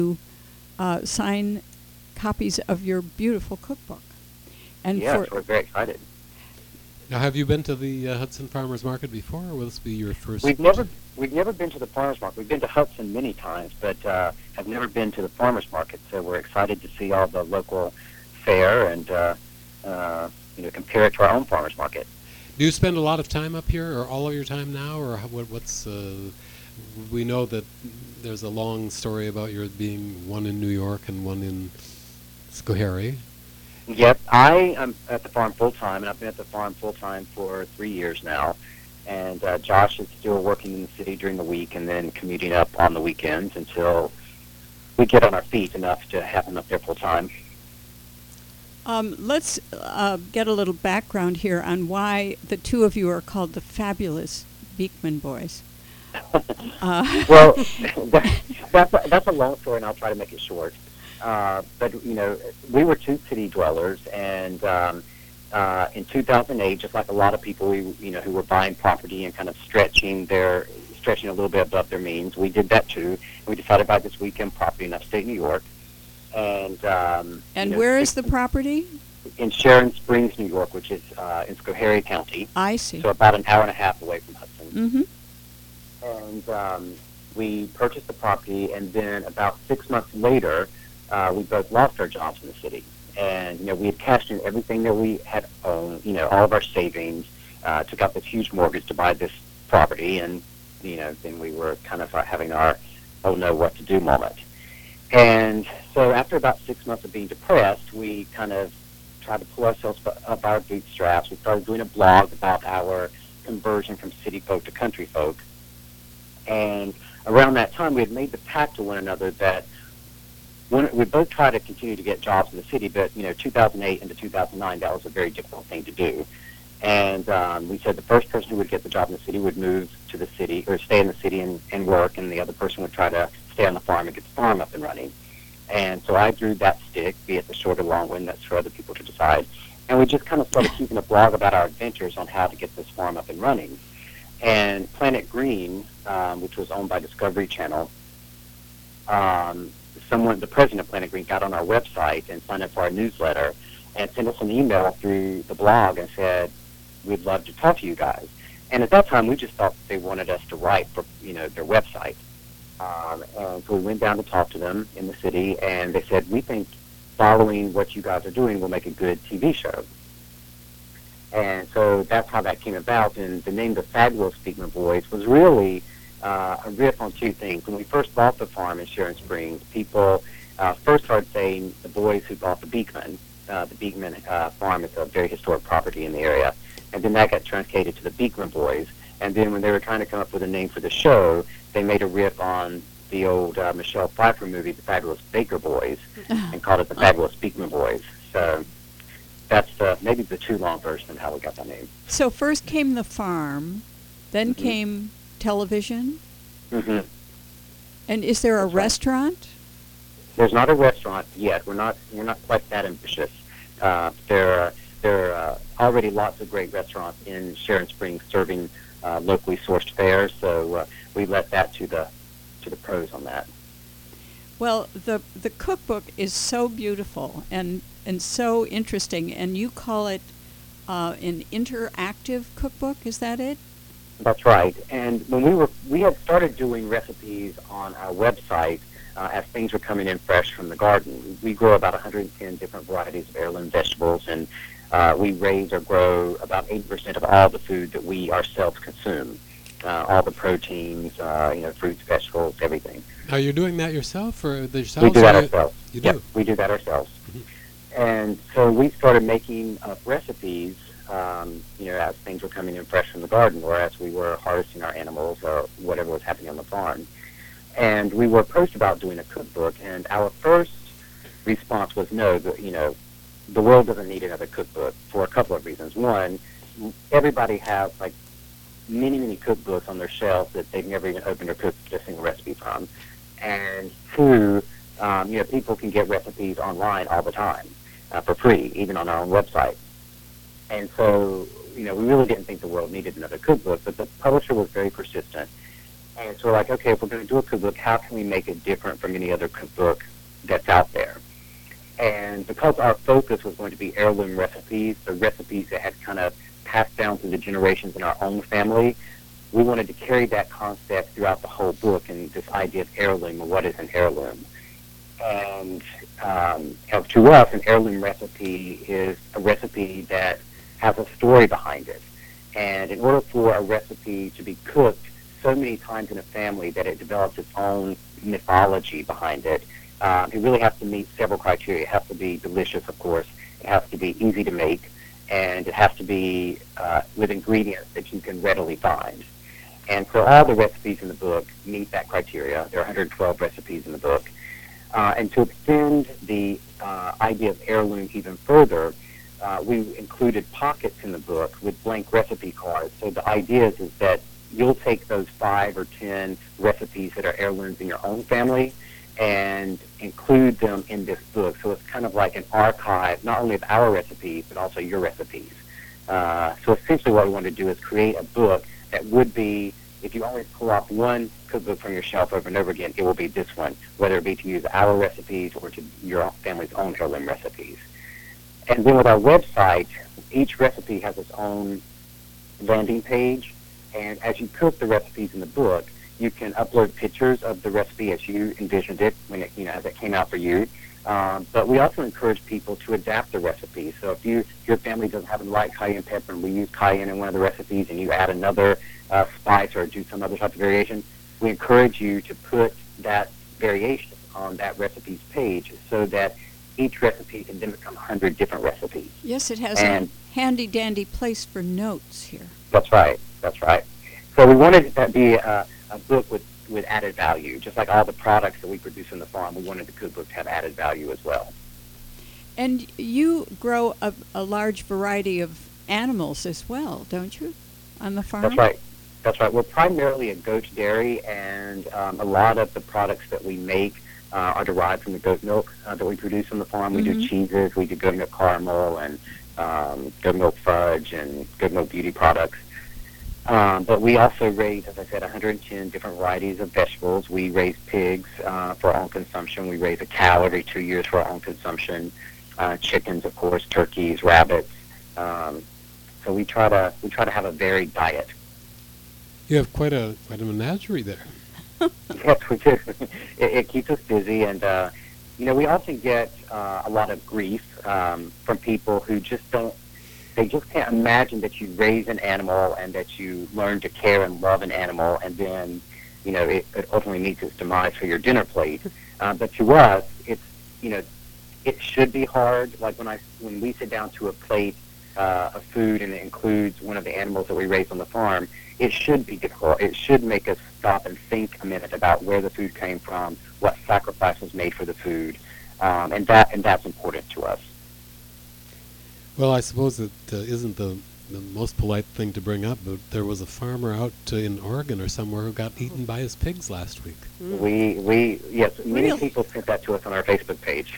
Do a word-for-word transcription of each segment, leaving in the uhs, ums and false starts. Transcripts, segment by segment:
uh, sign copies of your beautiful cookbook. And Yes, for we're very excited. Now, have you been to the uh, Hudson Farmers Market before, or will this be your first? We've never we've never been to the farmers market. We've been to Hudson many times, but uh, have never been to the farmers market. So we're excited to see all the local fare and uh, uh, you know compare it to our own farmers market. Do you spend a lot of time up here, or all of your time now, or how, what, what's? Uh, we know that there's a long story about your being one in New York and one in Schoharie. Yep, I am at the farm full time, and I've been at the farm full time for three years now. And uh, Josh is still working in the city during the week, and then commuting up on the weekends until we get on our feet enough to have him up there full time. Um, let's uh, get a little background here on why the two of you are called the Fabulous Beekman Boys. Uh, Well, that, that's a, that's a long story, and I'll try to make it short. Uh, but you know, we were two city dwellers, and um, uh, in two thousand eight, just like a lot of people, we you know who were buying property and kind of stretching their stretching a little bit above their means, we did that too. We decided to buy this weekend property in upstate New York, and um, and you know, where is the property? in Sharon Springs, New York, which is uh, in Schoharie County, I see. so about an hour and a half away from Hudson. Mm-hmm. And um, we purchased the property, and then about six months later, uh, we both lost our jobs in the city. And, you know, we had cashed in everything that we had owned, you know, all of our savings, uh, took out this huge mortgage to buy this property, and, you know, then we were kind of uh, having our, oh no, what to do moment. And so after about six months of being depressed, we kind of tried to pull ourselves up our bootstraps. We started doing a blog about our conversion from city folk to country folk. And around that time, we had made the pact to one another that when, we both tried to continue to get jobs in the city, but, you know, two thousand eight into two thousand nine, that was a very difficult thing to do. And um, we said the first person who would get the job in the city would move to the city, or stay in the city and, and work, and the other person would try to stay on the farm and get the farm up and running. And so I drew that stick, be it the short or long one, that's for other people to decide. And we just kind of started keeping a blog about our adventures on how to get this farm up and running. And Planet Green, um, which was owned by Discovery Channel, um, someone, the president of Planet Green, got on our website and signed up for our newsletter and sent us an email through the blog and said, we'd love to talk to you guys. And at that time, we just thought they wanted us to write for, you know, their website. Um, and so we went down to talk to them in the city, and they said, we think following what you guys are doing will make a good T V show. And so that's how that came about. And the name, the Fabulous Beekman Boys, was really uh, a riff on two things. When we first bought the farm in Sharon Springs, people uh, first started saying the boys who bought the Beekman. Uh, the Beekman uh, farm is a very historic property in the area. And then that got truncated to the Beekman Boys. And then when they were trying to come up with a name for the show, they made a riff on the old uh, Michelle Pfeiffer movie, The Fabulous Baker Boys, and called it The Fabulous Beekman Boys. So that's uh, maybe the too long version of how we got that name. So first came the farm, then Mm-hmm. came television. Mm-hmm. And is there a That's right. restaurant? There's not a restaurant yet. We're not we're not quite that ambitious. Uh, there are there are uh, already lots of great restaurants in Sharon Springs serving uh, locally sourced fare. So uh, we let that to the to the pros on that. Well, the the cookbook is so beautiful and and so interesting, and you call it uh, an interactive cookbook. Is that it? That's right. And when we were we had started doing recipes on our website uh, as things were coming in fresh from the garden. We grow about one hundred ten different varieties of heirloom vegetables, and uh, we raise or grow about eighty percent of all the food that we ourselves consume. Uh, all the proteins, uh, you know, fruits, vegetables, everything. Are you doing that yourself, or yourselves? We do that or you- ourselves. You Yep, do? we do that ourselves. Mhm. And so we started making up recipes, um, you know, as things were coming in fresh from the garden, or as we were harvesting our animals, or whatever was happening on the farm. And we were approached about doing a cookbook, and our first response was no. The, you know, the world doesn't need another cookbook for a couple of reasons. One, everybody has like many, many cookbooks on their shelves that they've never even opened or cooked a single recipe from. And two, um, you know, people can get recipes online all the time uh, for free, even on our own website. And so, you know, we really didn't think the world needed another cookbook, but the publisher was very persistent. And so we're like, okay, if we're going to do a cookbook, how can we make it different from any other cookbook that's out there? And because our focus was going to be heirloom recipes, the recipes that had kind of passed down through the generations in our own family, we wanted to carry that concept throughout the whole book and this idea of heirloom and what is an heirloom. And um, to us, an heirloom recipe is a recipe that has a story behind it. And in order for a recipe to be cooked so many times in a family that it develops its own mythology behind it, um, it really has to meet several criteria. It has to be delicious, of course. It has to be easy to make. And it has to be uh, with ingredients that you can readily find. And so all the recipes in the book meet that criteria. There are one hundred twelve recipes in the book. Uh, and to extend the uh, idea of heirloom even further, uh, we included pockets in the book with blank recipe cards. So the idea is, is that you'll take those five or ten recipes that are heirlooms in your own family and include them in this book. So it's kind of like an archive, not only of our recipes, but also your recipes. Uh, so essentially what we want to do is create a book that would be, if you only pull off one cookbook from your shelf over and over again, it will be this one, whether it be to use our recipes or to your family's own heirloom recipes. And then with our website, each recipe has its own landing page, and as you cook the recipes in the book, you can upload pictures of the recipe as you envisioned it when it, you know, as it came out for you. Um, but we also encourage people to adapt the recipe. So if you your family doesn't happen to like cayenne pepper and we use cayenne in one of the recipes and you add another uh, spice or do some other type of variation, we encourage you to put that variation on that recipe's page so that each recipe can then become one hundred different recipes. Yes, it has and a handy-dandy place for notes here. That's right. That's right. So we wanted it to be a, a book with, with added value. Just like all the products that we produce in the farm, we wanted the cookbook to have added value as well. And you grow a, a large variety of animals as well, don't you, on the farm? That's right. That's right. We're primarily a goat dairy, and um, a lot of the products that we make uh, are derived from the goat milk uh, that we produce on the farm. We Mm-hmm. do cheeses, we do goat milk caramel, and um, goat milk fudge, and goat milk beauty products. Um, but we also raise, as I said, one hundred ten different varieties of vegetables. We raise pigs uh, for our own consumption. We raise a cow every two years for our own consumption. Uh, chickens, of course, turkeys, rabbits. Um, so we try to we try to have a varied diet. You have quite a quite a menagerie there. Yes, we do. it, it keeps us busy, and uh, you know, we often get uh, a lot of grief um, from people who just don't. They just can't imagine that you raise an animal and that you learn to care and love an animal, and then, you know, it, it ultimately meets its demise for your dinner plate. Uh, but to us, it's, you know, it should be hard. Like when I when we sit down to a plate uh, of food and it includes one of the animals that we raise on the farm, it should be difficult. It should make us stop and think a minute about where the food came from, what sacrifice was made for the food, um, and that and that's important to us. Well, I suppose it uh, isn't the the most polite thing to bring up, but there was a farmer out uh, in Oregon or somewhere who got eaten by his pigs last week. Mm. We we yes, many Really? people sent that to us on our Facebook page.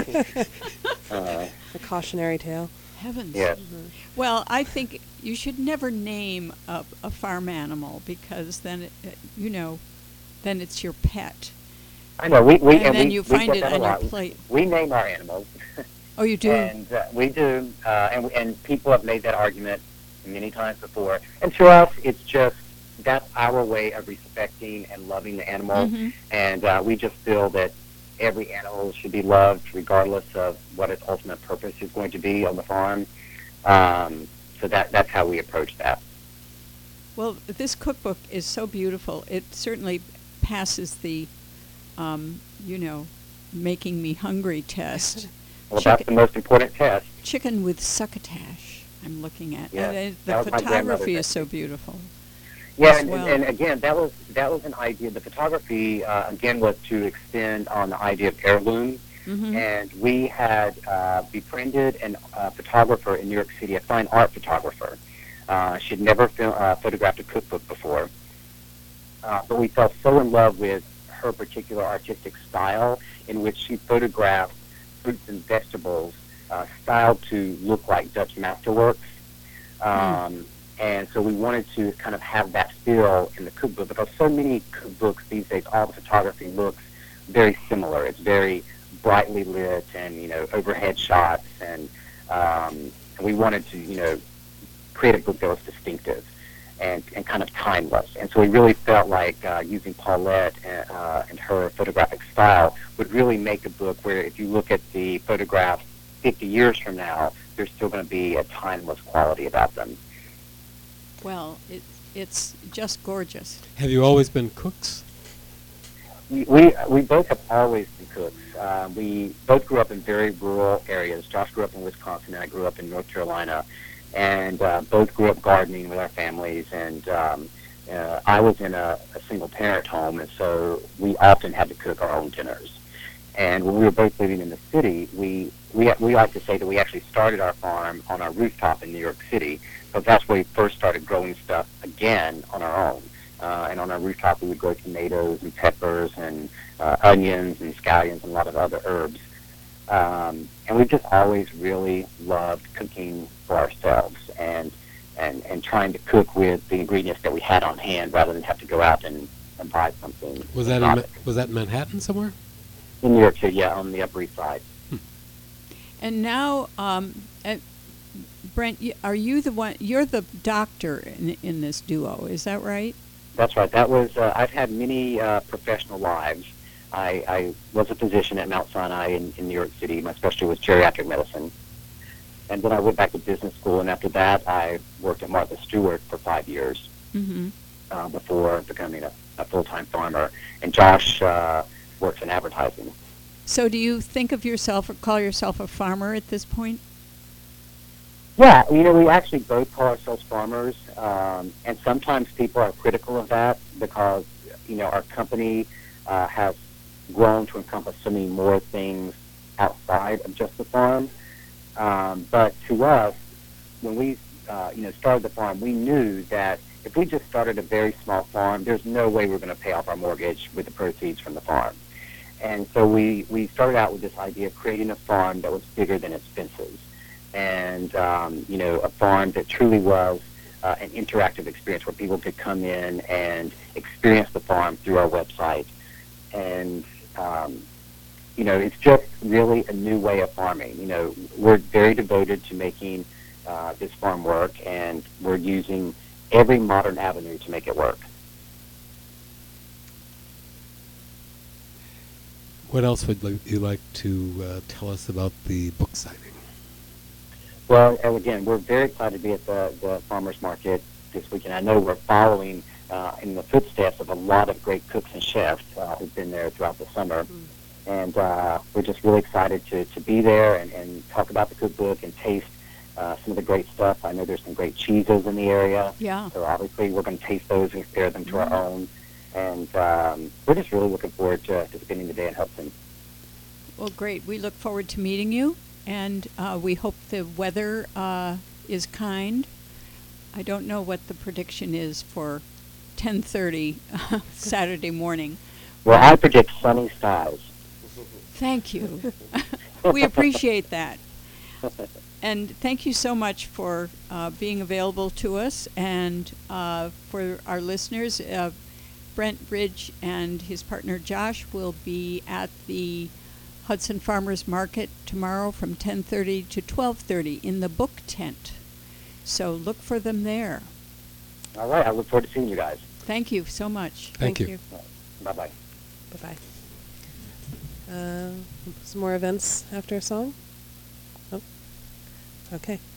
uh, A cautionary tale. Heavens. yes. Well, I think you should never name a, a farm animal because then, it, it- you know, then it's your pet. I know. We, we And and, then we, you we find get it that a on your lot. plate. We name our animals, Oh, you do? and uh, we do, uh, and we- and people have made that argument many times before. And to us, it's just that's our way of respecting and loving the animal, Mhm. and uh, we just feel that every animal should be loved regardless of what its ultimate purpose is going to be on the farm. Um, so that that's how we approach that. Well, this cookbook is so beautiful. It certainly passes the, um, you know, making me hungry test. Well, that's Chicken, the most important test. chicken with succotash. I'm looking at. Yes, and uh, that the was my grandmother's photography is recipe. so beautiful. Yeah, as and, well. and again, that was that was an idea. The photography uh, again was to extend on the idea of heirloom, Mhm. and we had uh, befriended a uh, photographer in New York City, a fine art photographer. Uh, she'd never fil- uh, photographed a cookbook before, uh, but we fell so in love with her particular artistic style in which she photographed fruits and vegetables uh, styled to look like Dutch masterworks. Um, And so we wanted to kind of have that feel in the cookbook because so many cookbooks these days, all the photography looks very similar. It's very brightly lit and, you know, overhead shots. And, um, and we wanted to, you know, create a book that was distinctive and, and kind of timeless. And so we really felt like uh, using Paulette and, uh, and her photographic style would really make a book where if you look at the photographs fifty years from now, there's still going to be a timeless quality about them. Well, it, it's just gorgeous. Have you always been cooks? We, we we both have always been cooks. Uh, we both grew up in very rural areas. Josh grew up in Wisconsin, and I grew up in North Carolina, and uh, both grew up gardening with our families. And um, uh, I was in a, a single-parent home, and so we often had to cook our own dinners. And when we were both living in the city, we we we like to say that we actually started our farm on our rooftop in New York City, because that's where we first started growing stuff again on our own. Uh, and on our rooftop, we would grow tomatoes and peppers and uh, onions and scallions and a lot of other herbs. Um, and we just always really loved cooking for ourselves and, and, and trying to cook with the ingredients that we had on hand rather than have to go out and, and buy something. Was that in, Ma- was that in Manhattan somewhere? In New York City, yeah, on the Upper East Side. Hmm. And now, um, uh, Brent, y- are you the one? You're the doctor in, in this duo, is that right? That's right. That was. Uh, I've had many uh, professional lives. I, I was a physician at Mount Sinai in, in New York City. My specialty was geriatric medicine. And then I went back to business school, and after that, I worked at Martha Stewart for five years Mm-hmm. uh, before becoming a, a full-time farmer. And Josh uh, works in advertising. So do you think of yourself or call yourself a farmer at this point? Yeah, you know, we actually both call ourselves farmers, um, and sometimes people are critical of that because, you know, our company uh, has grown to encompass so many more things outside of just the farm. Um, but to us, when we, uh, you know, started the farm, we knew that if we just started a very small farm, there's no way we're going to pay off our mortgage with the proceeds from the farm. And so we, we started out with this idea of creating a farm that was bigger than its fences. And, um, you know, a farm that truly was uh, an interactive experience where people could come in and experience the farm through our website. And, um, you know, it's just really a new way of farming. You know, we're very devoted to making uh, this farm work, and we're using every modern avenue to make it work. What else would li- you like to uh, tell us about the book signing? Well, and again, we're very excited to be at the, the farmers market this weekend. I know we're following uh, in the footsteps of a lot of great cooks and chefs uh, who've been there throughout the summer. Mm. And uh, we're just really excited to, to be there and, and talk about the cookbook and taste uh, some of the great stuff. I know there's some great cheeses in the area. Yeah. So obviously we're going to taste those and compare them to Mm. our own. And um, we're just really looking forward to, to spending the day in Hudson. Well, great. We look forward to meeting you, and uh, we hope the weather uh, is kind. I don't know what the prediction is for ten thirty Saturday morning. Well, I predict sunny skies. Thank you. We appreciate that. And thank you so much for uh, being available to us, and uh, for our listeners. Uh, Brent Bridge and his partner Josh will be at the Hudson Farmers Market tomorrow from ten thirty to twelve thirty in the book tent. So look for them there. All right. I look forward to seeing you guys. Thank you so much. Thank, you. Bye-bye. Bye-bye. Uh, some more events after a song? Oh, okay.